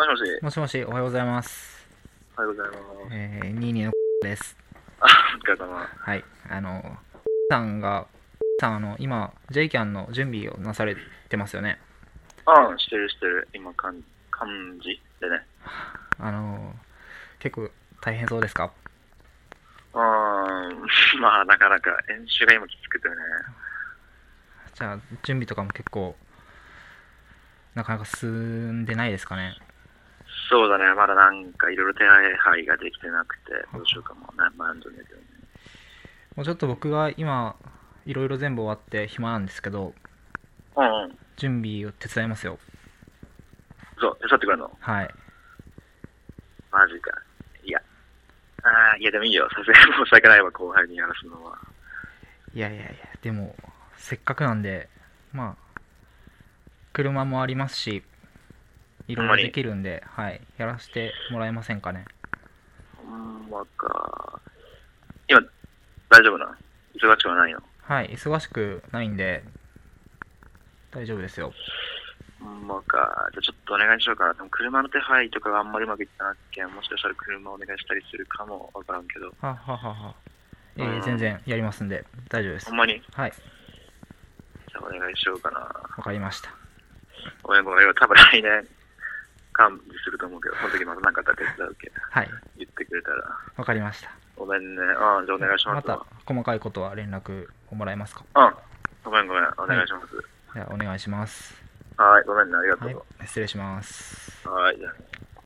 しもし。 もしもし、おはようございます。 おはようございます。 ニーニーのです。 あ、お疲れ様。 はい。さんが、今、JCAN の準備をなされてますよね。 うん、してるしてる。今、漢字でね。 あの、結構大変そうですか？ まあ、なかなか演習が今きつくてね。 じゃあ、準備とかも結構、なかなか進んでないですかね。 そうだね、まだなんかいろいろ手配ができてなくて、どうしようかもね、悩んでるんだけどね。 もうちょっと僕が今、いろいろ全部終わって暇なんですけど、 うんうん。 準備を手伝いますよ。 そう、手伝ってくれるの？ はい。 マジか。いや。いやでもいいよ。さすがに申し訳ないわ、後輩にやらすのは。 いやいやいや、でも、せっかくなんで、まあ、車もありますし、いろいろでほんまに。 きるんで、はい、やらせてもらえませんかね。 ほんまか。今、大丈夫な？忙しくはないの？ はい、忙しくないんで、大丈夫ですよ。 ほんまか。じゃあちょっとお願いしようかな。でも車の手配とかがあんまりうまくいってなくて、もしかしたら車お願いしたりするかもわからんけど。 はははは。 うん。 全然やりますんで、大丈夫です。 ほんまに？ はい、 じゃあお願いしようかな。 わかりました。 ごめんごめん。多分来年、完備すると思うけど、その時また何かあったら手伝うけ。 はい、 言ってくれたら。 わかりました。 ごめんね。うん、じゃあお願いしままた、 すわ。 細かいことは連絡をもらえますか？ うん。ごめんごめん。おはい、 願いします。 じゃあお願いします。 はい、ごめんね。ありがとはい、 う。 失礼します。 はい、じゃあね。